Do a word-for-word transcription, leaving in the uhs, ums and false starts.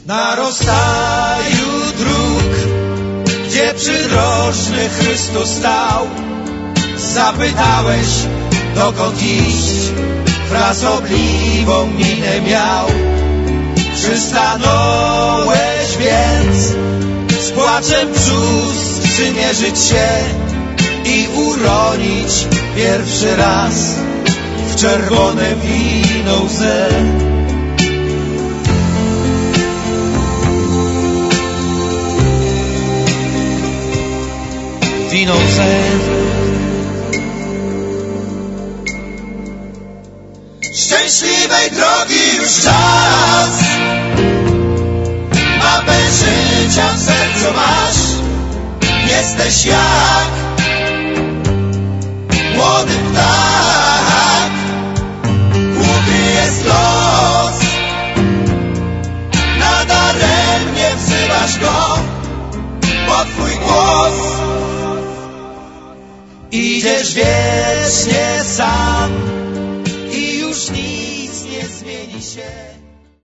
Na rozstaju dróg, gdzie przydrożny Chrystus stał, zapytałeś, dokąd iść, frasobliwą minę miał. Przystanąłeś więc, z płaczem brzus przymierzyć się i uronić pierwszy raz w czerwone wino łzę. Wino łzę. Szczęśliwej drogi już czas, mapę życia w sercu masz. Jesteś jak młody ptak, głupi jest los, nadaremnie wzywasz go po twój głos. Idziesz wiecznie sam,